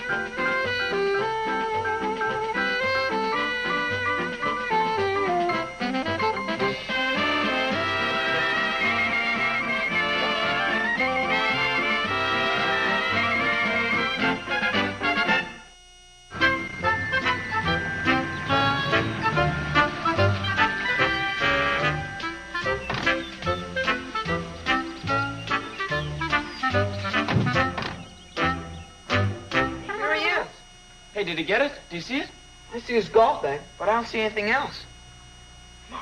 Did he get it? Do you see it? I see his golf bag, but I don't see anything else. Come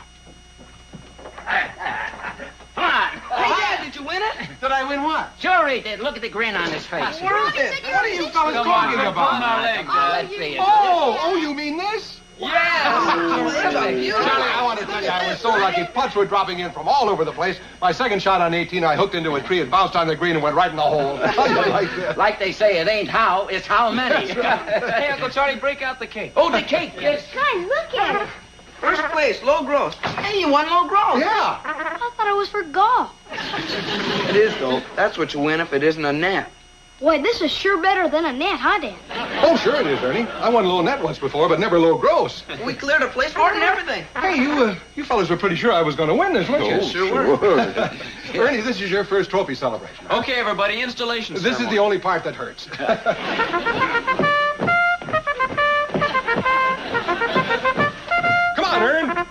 on. Hey, Dad, did you win it? Did I win what? Sure he did. Look at the grin on his face. What is it? What are you fellas talking about? Let's see it. Oh, you mean this? Yes! Charlie, I want to tell you, I was so lucky. Putts were dropping in from all over the place. My second shot on 18, I hooked into a tree, it bounced on the green and went right in the hole. Like they say, it ain't how, it's how many. Hey, Uncle Charlie, break out the cake. Oh, the cake, yes. Guys, look at it. First place, low gross. Hey, you won low gross. Yeah. I thought it was for golf. It is, though. That's what you win if it isn't a net. Boy, this is sure better than a net, huh, Dad? Oh, sure it is, Ernie. I won low net once before, but never low gross. We cleared a place for it and everything. Hey, you fellas were pretty sure I was going to win this, weren't you? Sure. Ernie, this is your first trophy celebration. Okay, everybody, installation This is the only part that hurts. Come on, Ern.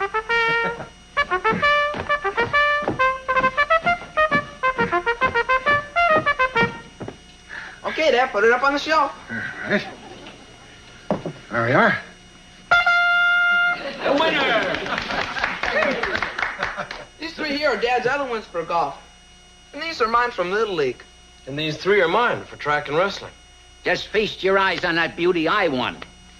Okay, Dad, put it up on the shelf. All right. There we are. The winner! These three here are Dad's other ones for golf. And these are mine from Little League. And these three are mine for track and wrestling. Just feast your eyes on that beauty I won.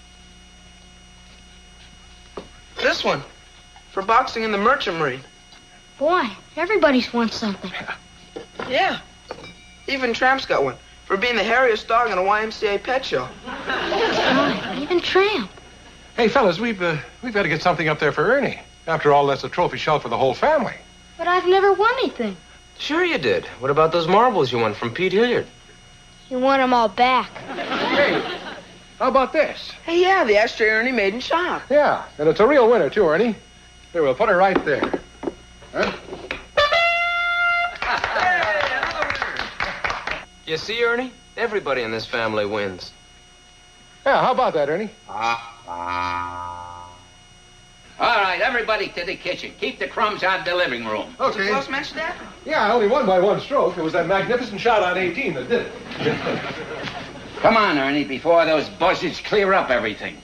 This one, for boxing in the Merchant Marine. Boy, everybody's won something. Yeah. Even Tramp's got one, for being the hairiest dog in a YMCA pet show. Boy, even Tramp. Hey, fellas, we've got to get something up there for Ernie. After all, that's a trophy shelf for the whole family. But I've never won anything. Sure you did. What about those marbles you won from Pete Hilliard? You won them all back. Hey, how about this? Hey, yeah, the ashtray Ernie made in shop. Yeah, and it's a real winner, too, Ernie. Here, we'll put it right there. Huh? You see, Ernie? Everybody in this family wins. Yeah, how about that, Ernie? All right, everybody to the kitchen. Keep the crumbs out of the living room. Okay. Close match, Dad? Yeah, I only won by one stroke. It was that magnificent shot on 18 that did it. Come on, Ernie, before those buzzards clear up everything.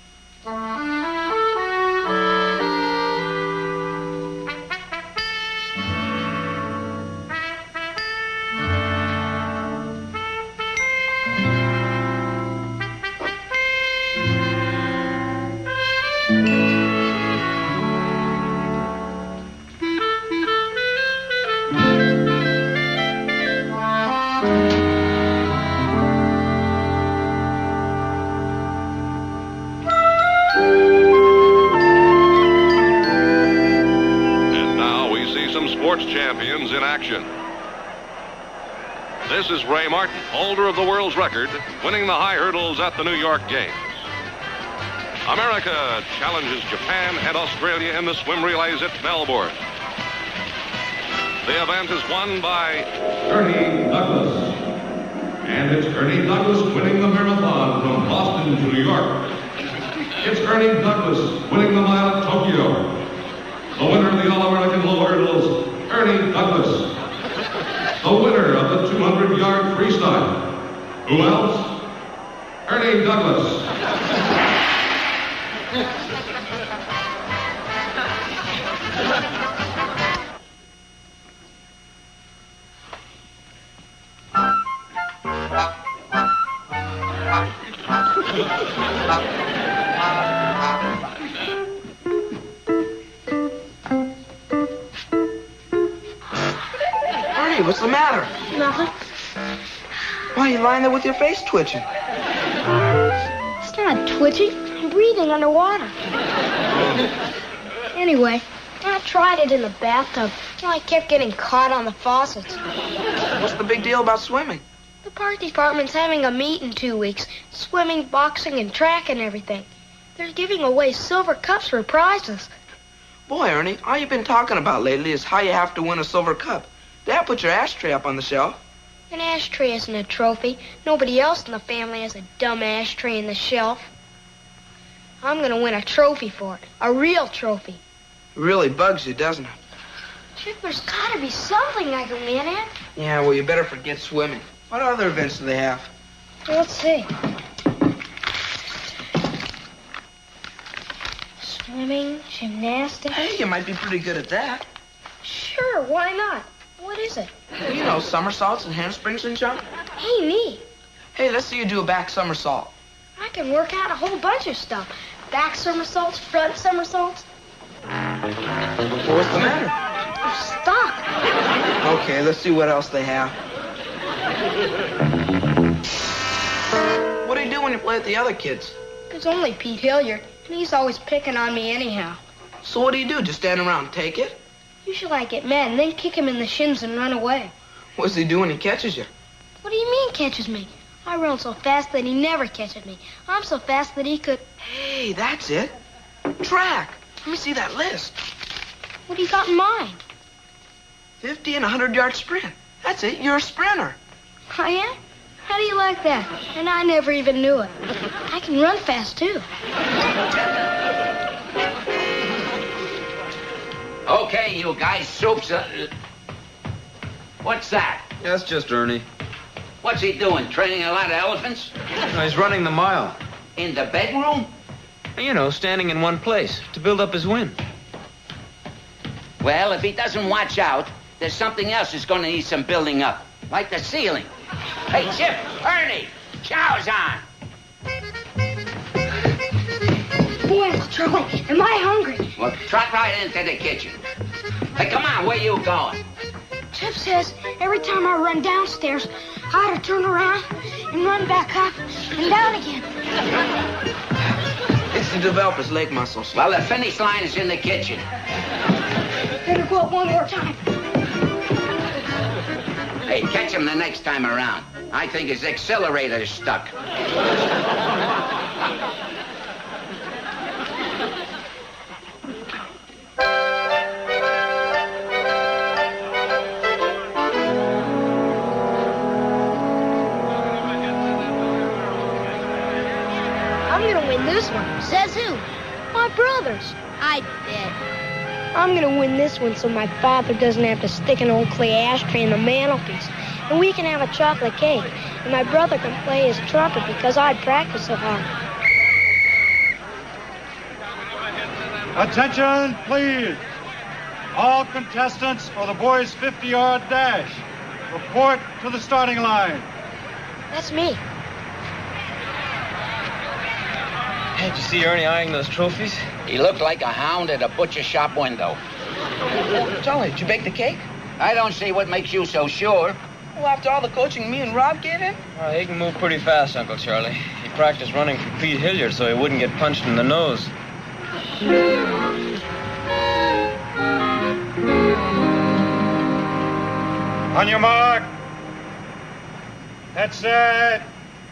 Champions in action. This is Ray Martin, holder of the world's record, winning the high hurdles at the New York Games. America challenges Japan and Australia in the swim relays at Melbourne. The event is won by Ernie Douglas. And it's Ernie Douglas winning the marathon from Boston to New York. It's Ernie Douglas winning the mile at Tokyo. The winner of the All-American low hurdles, Ernie Douglas. The winner of the 200-yard freestyle. Who else? Ernie Douglas. Ernie, what's the matter? Nothing. Why are you lying there with your face twitching? It's not twitching. I'm breathing underwater. Anyway, I tried it in the bathtub. I kept getting caught on the faucets. What's the big deal about swimming? The park department's having a meet in 2 weeks. Swimming, boxing, and track and everything. They're giving away silver cups for prizes. Boy, Ernie, all you've been talking about lately is how you have to win a silver cup. Dad put your ashtray up on the shelf. An ashtray isn't a trophy. Nobody else in the family has a dumb ashtray in the shelf. I'm going to win a trophy for it. A real trophy. It really bugs you, doesn't it? Chip, there's got to be something I can win at. Yeah, well, you better forget swimming. What other events do they have? Let's see. Swimming, gymnastics. Hey, you might be pretty good at that. Sure, why not? What is it? Well, you know, somersaults and handsprings and jump. Hey, me. Hey, let's see you do a back somersault. I can work out a whole bunch of stuff. Back somersaults, front somersaults. Well, what's the matter? I'm stuck. Okay, let's see what else they have. What do you do when you play with the other kids? There's only Pete Hilliard, and he's always picking on me anyhow. So what do? Just stand around and take it? Usually I get mad and then kick him in the shins and run away. What does he do when he catches you? What do you mean catches me? I run so fast that he never catches me. I'm so fast that he could... Hey, that's it. Track. Let me see that list. What do you got in mind? 50 and 100-yard sprint. That's it. You're a sprinter. I am? How do you like that? And I never even knew it. I can run fast, too. Okay, you guys, soup's What's that? That's just Ernie. What's he doing, training a lot of elephants? No, he's running the mile. In the bedroom? You know, standing in one place to build up his wind. Well, if he doesn't watch out, there's something else that's going to need some building up. Like the ceiling. Hey, Chip, Ernie, chow's on. Boy, Uncle Charlie, am I hungry? Well, trot right into the kitchen. Hey, come on, where you going? Chip says every time I run downstairs, I ought to turn around and run back up and down again. It's to develop his leg muscles. Well, the finish line is in the kitchen. Better go up one more time. Hey, catch him the next time around. I think his accelerator is stuck. I'm gonna win this one. Says who? My brothers. I bet. I'm gonna win this one so my father doesn't have to stick an old clay ashtray in the mantelpiece. And we can have a chocolate cake. And my brother can play his trumpet because I practice so hard. Attention, please. All contestants for the boys' 50-yard dash. Report to the starting line. That's me. Hey, did you see Ernie eyeing those trophies? He looked like a hound at a butcher shop window. Charlie, did you bake the cake? I don't see what makes you so sure. Well, after all the coaching me and Rob gave him? He can move pretty fast, Uncle Charlie. He practiced running for Pete Hilliard so he wouldn't get punched in the nose. On your mark. That's it.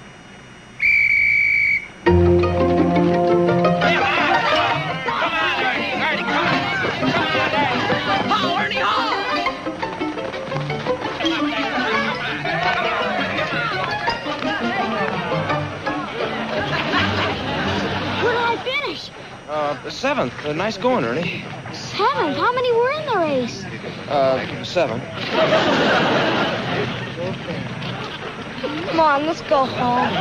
Seventh. Nice going, Ernie. Seventh? How many were in the race? 7. Come on, let's go home.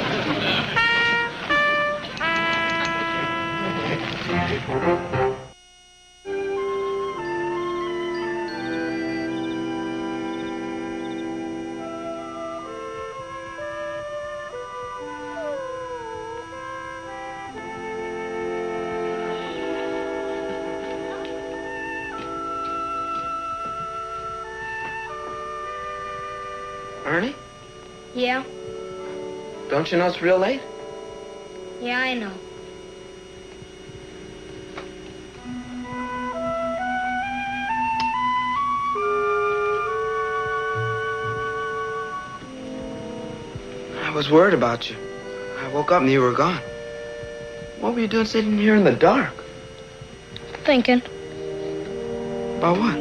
Ernie? Yeah? Don't you know it's real late? Yeah, I know. was worried about you. I woke up and you were gone. What were you doing sitting here in the dark? Thinking. About what?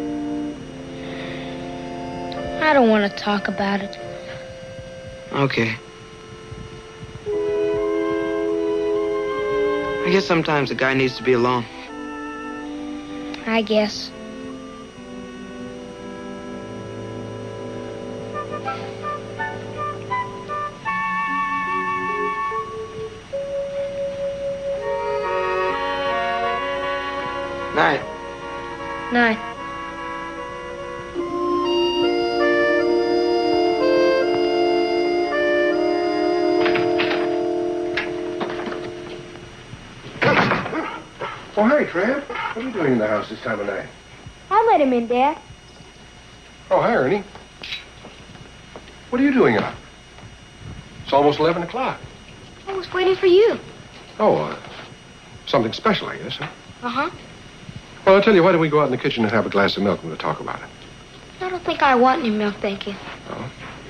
I don't want to talk about it. Okay. I guess sometimes a guy needs to be alone. I guess. Night. Night. Oh, hi, Tramp. What are you doing in the house this time of night? I let him in, Dad. Oh, hi, Ernie. What are you doing up? It's almost 11 o'clock. I was waiting for you. Oh, something special, I guess, huh? Uh-huh. Well, I'll tell you, why don't we go out in the kitchen and have a glass of milk and we'll talk about it. I don't think I want any milk, thank you. Oh?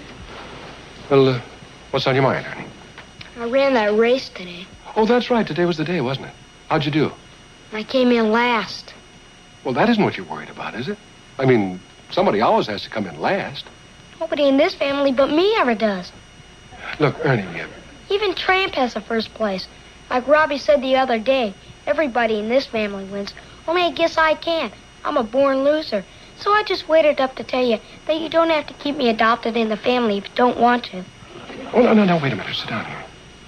Well, what's on your mind, Ernie? I ran that race today. Oh, that's right. Today was the day, wasn't it? How'd you do? I came in last. Well, that isn't what you're worried about, is it? I mean, somebody always has to come in last. Nobody in this family but me ever does. Look, Ernie, Even Tramp has the first place. Like Robbie said the other day, everybody in this family wins. Only I guess I can't. I'm a born loser. So I just waited up to tell you that you don't have to keep me adopted in the family if you don't want to. Oh, no, wait a minute. Sit down here.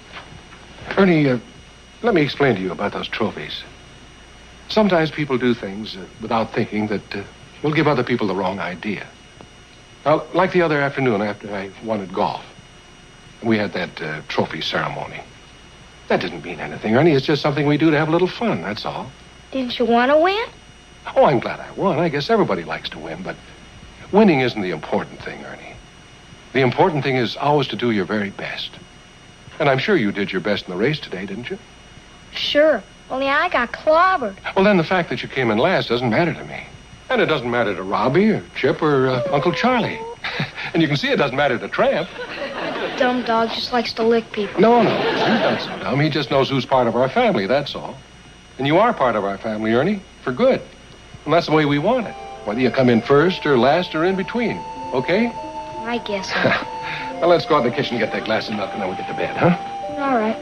Ernie, let me explain to you about those trophies. Sometimes people do things without thinking that will give other people the wrong idea. Now, like the other afternoon after I won at golf. We had that trophy ceremony. That didn't mean anything, Ernie. It's just something we do to have a little fun, that's all. Didn't you want to win? Oh, I'm glad I won. I guess everybody likes to win, but winning isn't the important thing, Ernie. The important thing is always to do your very best. And I'm sure you did your best in the race today, didn't you? Sure. Only I got clobbered. Well, then the fact that you came in last doesn't matter to me. And it doesn't matter to Robbie or Chip or Uncle Charlie. And you can see it doesn't matter to Tramp. Dumb dog just likes to lick people. No, he's not so dumb. He just knows who's part of our family, that's all. And you are part of our family, Ernie, for good. And that's the way we want it. Whether you come in first or last or in between, okay? I guess so. Well, let's go out in the kitchen and get that glass of milk and then we'll get to bed, huh? All right.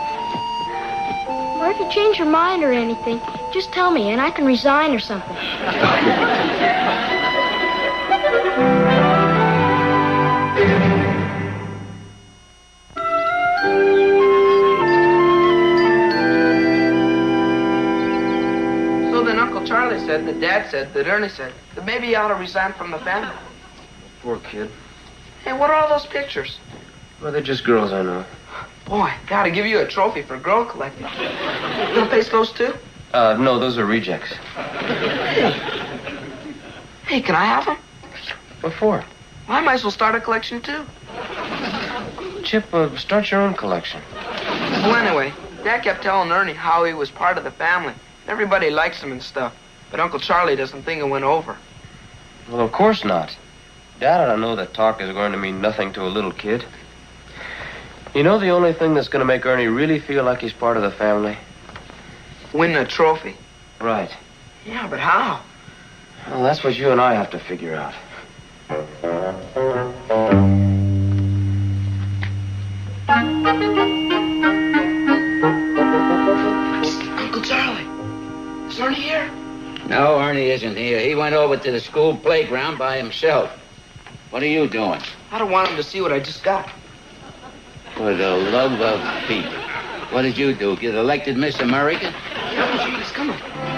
Or if you change your mind or anything, just tell me and I can resign or something. So then Uncle Charlie said, that Dad said, that Ernie said, that maybe you ought to resign from the family. Poor kid. Hey, what are all those pictures? Well, they're just girls I know. Boy, gotta give you a trophy for girl collecting. You gonna paste those too? No, those are rejects. Hey, can I have them? What for? Well, I might as well start a collection too. Chip, start your own collection. Well, anyway, Dad kept telling Ernie how he was part of the family. Everybody likes him and stuff. But Uncle Charlie doesn't think it went over. Well, of course not. Dad ought to know that talk is going to mean nothing to a little kid. You know the only thing that's going to make Ernie really feel like he's part of the family? Winning a trophy. Right. Yeah, but how? Well, that's what you and I have to figure out. Uncle Charlie, is Ernie here? No, Ernie isn't here. He went over to the school playground by himself. What are you doing? I don't want him to see what I just got. For the love of Pete. What did you do? Get elected Miss America? He's coming.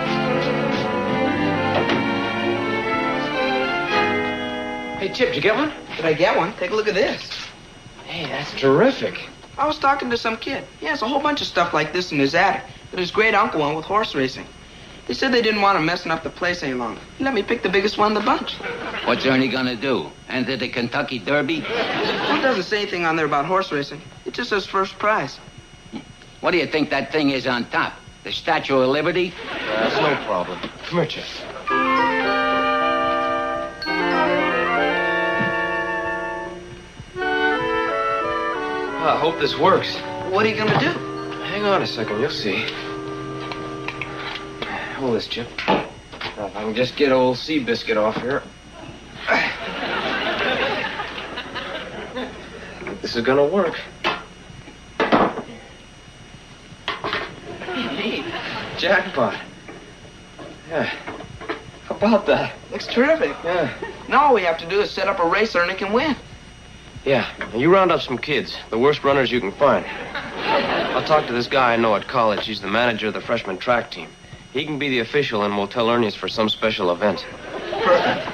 Hey, Chip, did you get one? Did I get one? Take a look at this. Hey, that's terrific. I was talking to some kid. He has a whole bunch of stuff like this in his attic that his great uncle won with horse racing. They said they didn't want him messing up the place any longer. He let me pick the biggest one in the bunch. What's Ernie gonna do? Enter the Kentucky Derby? It doesn't say anything on there about horse racing. It just says first prize. What do you think that thing is on top? The Statue of Liberty? That's no problem. Come here, Chip. hope this works. What are you gonna do? Hang on a second, you'll see. Hold this, Chip. Now, if I can just get old Seabiscuit off here. I think this is gonna work. Neat. Jackpot. Yeah. How about that? Looks terrific. Yeah. Now all we have to do is set up a race Ernie can win. Yeah. Now you round up some kids, the worst runners you can find. I'll talk to this guy I know at college. He's the manager of the freshman track team. He can be the official, and we'll tell Ernie it's for some special event. Perfect.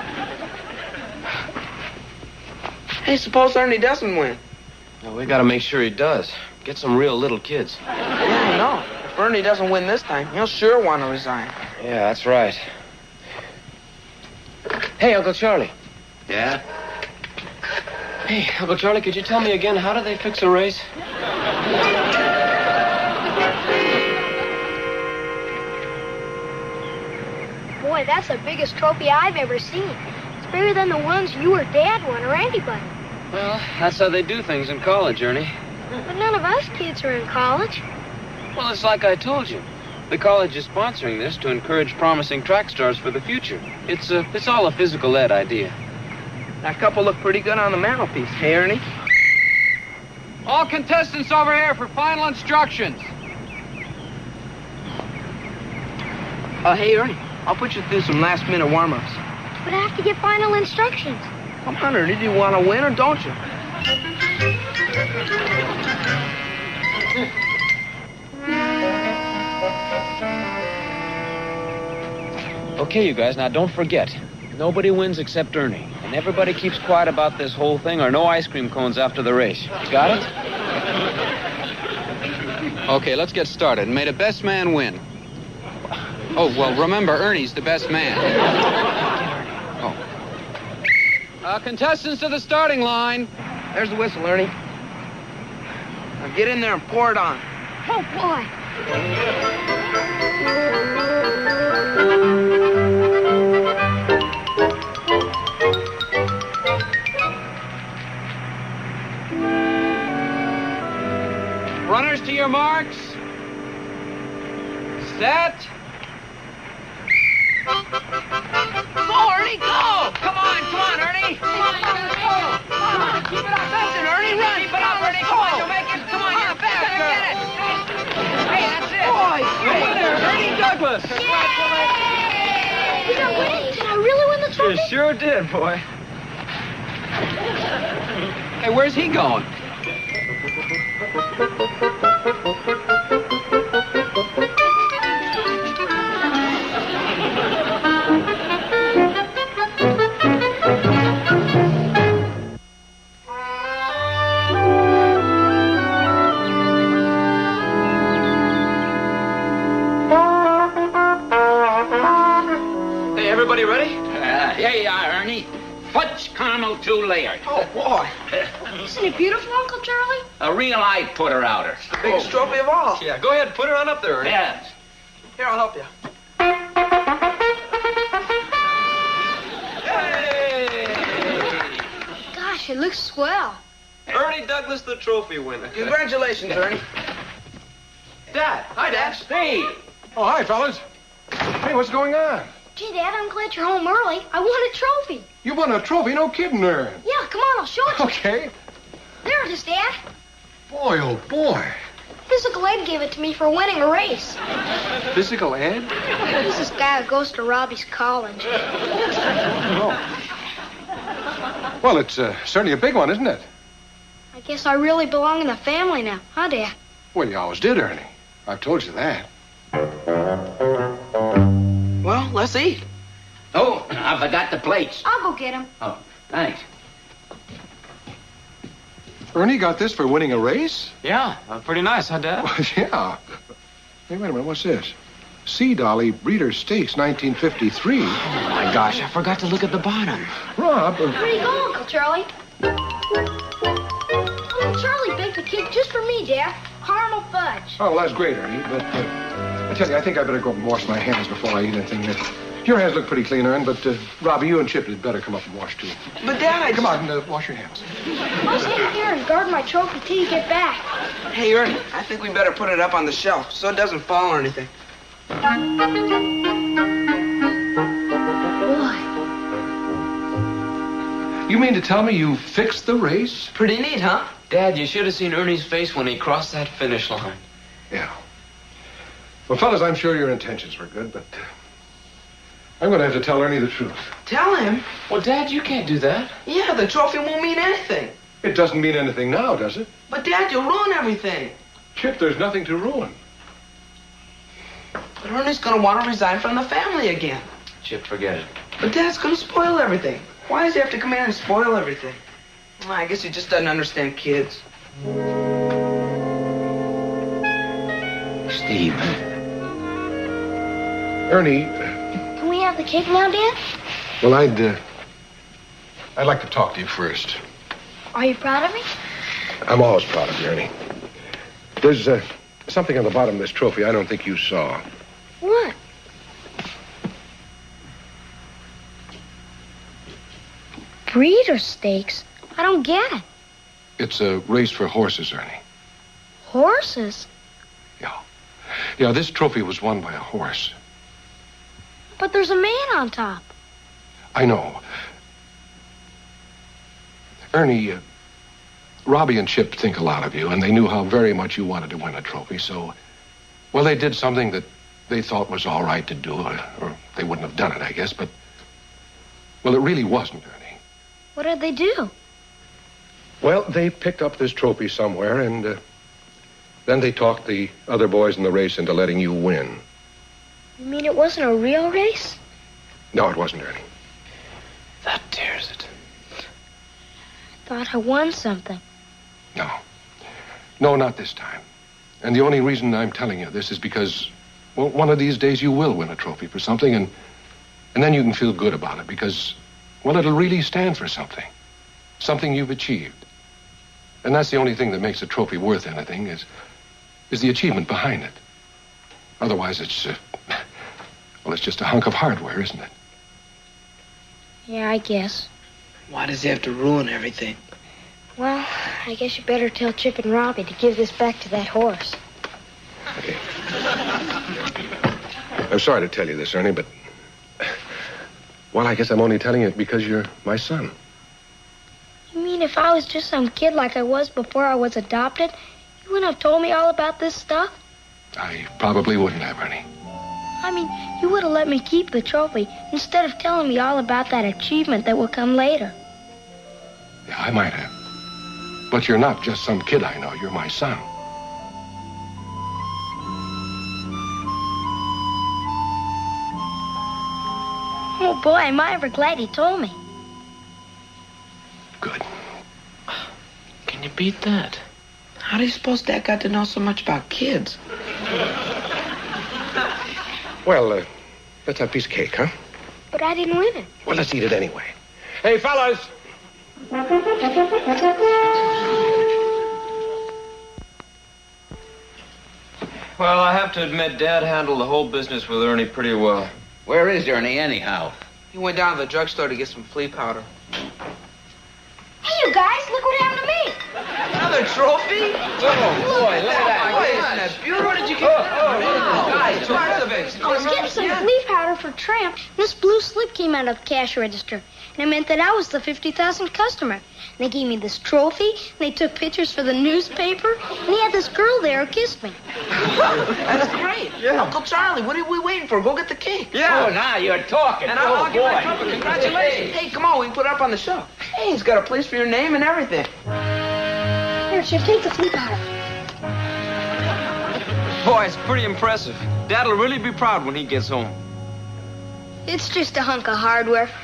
Hey, suppose Ernie doesn't win. Well, we gotta make sure he does. Get some real little kids. Yeah, no. If Ernie doesn't win this time, he'll sure want to resign. Yeah, that's right. Hey, Uncle Charlie. Yeah? Hey, Uncle Charlie, could you tell me again, how do they fix a race? Boy, that's the biggest trophy I've ever seen. It's bigger than the ones you or Dad won or anybody. Well, that's how they do things in college, Ernie. But none of us kids are in college. Well, it's like I told you. The college is sponsoring this to encourage promising track stars for the future. It's all a physical ed idea. That couple look pretty good on the mantelpiece. Hey, Ernie? All contestants over here for final instructions. Hey, Ernie, I'll put you through some last-minute warm-ups. But I have to get final instructions. Come on, Ernie, do you want to win or don't you? Okay, you guys, now don't forget. Nobody wins except Ernie. And everybody keeps quiet about this whole thing or no ice cream cones after the race. Got it? Okay, let's get started. May the best man win. Oh, well, remember, Ernie's the best man. Oh. Contestants to the starting line. There's the whistle, Ernie. Now get in there and pour it on. Oh, boy. Runners to your marks. Set. Go, Ernie, go! Come on, Ernie! Come on, you gotta go! Come on, keep it up. That's it, Ernie, run! Keep it up, Ernie, come on, you'll make it. Come on, you're fast, get it! Hey, that's it! Boy, Your winner, Ernie Douglas! Did I win? Did I really win the trophy? You sure did, boy. Hey, where's he going? Hey, everybody ready? Here you are, Ernie. Fudge caramel 2 layers. Oh, boy. Isn't it beautiful, Uncle Charlie? A real eye putter outer. Biggest trophy of all. Yeah, go ahead, put her on up there, Ernie. Yes. Here, I'll help you. Gosh, it looks swell. Ernie Douglas, the trophy winner. Congratulations, Ernie. Dad. Hi, Dad. Steve. Oh, hi, fellas. Hey, what's going on? Gee, Dad, I'm glad you're home early. I won a trophy. You won a trophy, no kidding, Ern. Yeah, come on, I'll show it to you. Okay. There it is, Dad. Boy, oh, boy. Physical Ed gave it to me for winning a race. Physical ed? He's this guy who goes to Robbie's college. Oh. Well, it's certainly a big one, isn't it? I guess I really belong in the family now, huh, Dad? Well, you always did, Ernie. I've told you that. Well, let's eat. Oh, I forgot the plates. I'll go get him. Oh, thanks. Ernie got this for winning a race? Yeah, pretty nice, huh, Dad? Well, yeah. Hey, wait a minute, what's this? Sea Dolly Breeder Stakes, 1953. Oh, my gosh, I forgot to look at the bottom. Rob, Where you go, Uncle Charlie? Uncle Charlie baked a cake just for me, Dad. Caramel fudge. Oh, well, that's great, Ernie, but I tell you, I think I better go up and wash my hands before I eat anything. Your hands look pretty clean, Ern, but Robbie, you and Chip had better come up and wash, too. But, Dad, Come on, wash your hands. I'll stay here and guard my trophy till you get back. Hey, Ernie, I think we better put it up on the shelf so it doesn't fall or anything. Boy. You mean to tell me you fixed the race? Pretty neat, huh? Dad, you should have seen Ernie's face when he crossed that finish line. Yeah. Well, fellas, I'm sure your intentions were good, but I'm going to have to tell Ernie the truth. Tell him? Well, Dad, you can't do that. Yeah, the trophy won't mean anything. It doesn't mean anything now, does it? But, Dad, you'll ruin everything. Chip, there's nothing to ruin. But Ernie's going to want to resign from the family again. Chip, forget it. But Dad's going to spoil everything. Why does he have to come in and spoil everything? Well, I guess he just doesn't understand kids. Steve. Ernie, Can we have the cake now, Dad? well, I'd like to talk to you first. Are you proud of me? I'm always proud of you, Ernie. There's something on the bottom of this trophy I don't think you saw. What? Breeder stakes? I don't get it. It's a race for horses, Ernie. Horses? Yeah, this trophy was won by a horse. But there's a man on top. I know. Ernie, Robbie and Chip think a lot of you, and they knew how very much you wanted to win a trophy, so, well, they did something that they thought was all right to do, or they wouldn't have done it, I guess, but, well, it really wasn't, Ernie. What did they do? Well, they picked up this trophy somewhere, and then they talked the other boys in the race into letting you win. You mean it wasn't a real race? No, it wasn't, Ernie. That tears it. I thought I won something. No. No, not this time. And the only reason I'm telling you this is because, well, one of these days you will win a trophy for something, and then you can feel good about it because, well, it'll really stand for something. Something you've achieved. And that's the only thing that makes a trophy worth anything is the achievement behind it. Otherwise, it's just a hunk of hardware, isn't it? Yeah, I guess. Why does he have to ruin everything? Well, I guess you better tell Chip and Robbie to give this back to that horse. Okay. I'm sorry to tell you this, Ernie, but, well, I guess I'm only telling you it because you're my son. You mean if I was just some kid like I was before I was adopted, you wouldn't have told me all about this stuff? I probably wouldn't have, Ernie. I mean, you would have let me keep the trophy instead of telling me all about that achievement that would come later. Yeah, I might have. But you're not just some kid I know. You're my son. Oh, boy, am I ever glad he told me. Good. Can you beat that? How do you suppose Dad got to know so much about kids? Well, let's have a piece of cake, huh? But I didn't win it. Well, let's eat it anyway. Hey, fellas! Well, I have to admit, Dad handled the whole business with Ernie pretty well. Where is Ernie, anyhow? He went down to the drugstore to get some flea powder. Hey, you guys, look what happened to me. Another trophy? Oh, boy, look at that. Boy, isn't that beautiful? Where did you get Guys, parts of it. I was getting some flea powder for Tramp, and this blue slip came out of the cash register. And it meant that I was the 50,000th customer. And they gave me this trophy, and they took pictures for the newspaper, and he had this girl there who kissed me. That's great. Yeah. Uncle Charlie, what are we waiting for? Go get the cake. Yeah. Oh, now you're talking. And I'll give my boy. trumpet. Congratulations. Hey, come on, we can put it up on the shelf. Hey, he's got a place for your name and everything. Here, Chip, take the flea powder. Boy, it's pretty impressive. Dad'll really be proud when he gets home. It's just a hunk of hardware.